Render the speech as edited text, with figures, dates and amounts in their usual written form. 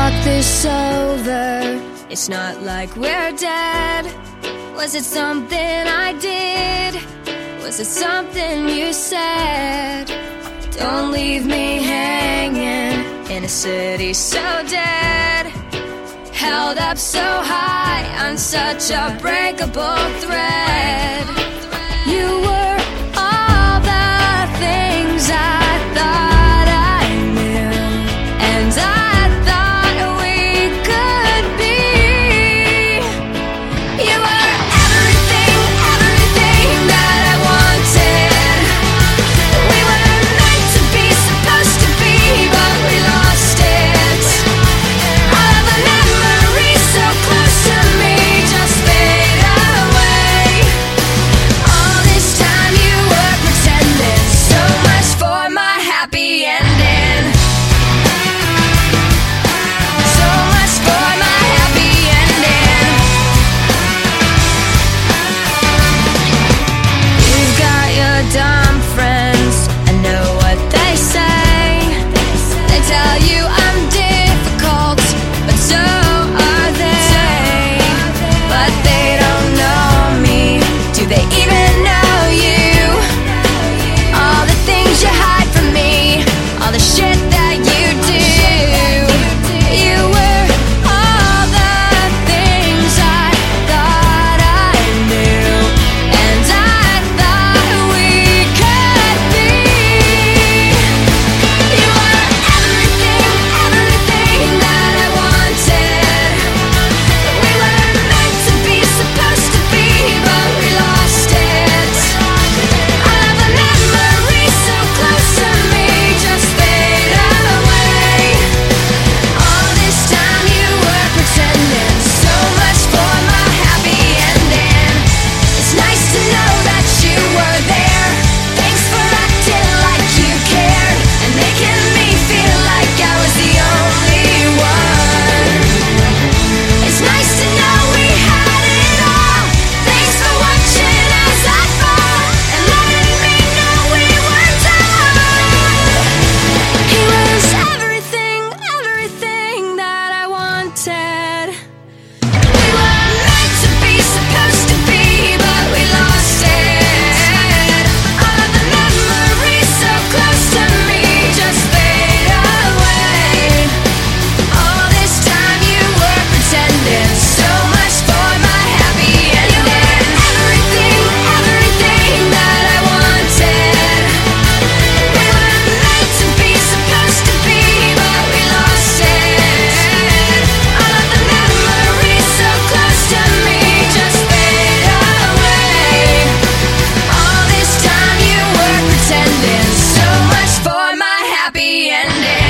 talk this over. It's not like we're dead. Was it something I did? Was it something you said? Don't leave me hanging in a city so dead, held up so high on such a breakable thread. You were all the things I thought I knew, and I thought we could be. You were everything, everything that I wanted. We were meant to be, supposed to be, but we lost it. All of the memories so close to me just fade away. All this time you were pretending, so much for my happy ending. So much for my happy ending. You've got your dumb friends, I know what they say. They tell you I'm difficult, but so are they. But they don't know me. Do they even know you? All the things you hide from me, all the shit that you do. You were all the things I thought I knew, and I thought we could be. You were everything, everything that I wanted. We were meant to be, supposed to be, but we lost it. All of the memories so close to me just fade away. All this time you were pretending, so much for my happy ending. It's nice to know that you were there. Thanks for acting like you cared and making me feel like I was the only one. It's nice to know we had it all. Thanks for watching as I fall and letting me know we were done. He was everything, everything that I wanted. We were meant to be, supposed to be, but we lost it. All of the memories so close to me just fade away. All this time you were pretending, so much for my happy ending. Everything, everything that I wanted. We were meant to be, supposed to be, but we lost it. All of the memories so close to me just fade away. All this time you were pretending, so much for my happy ending.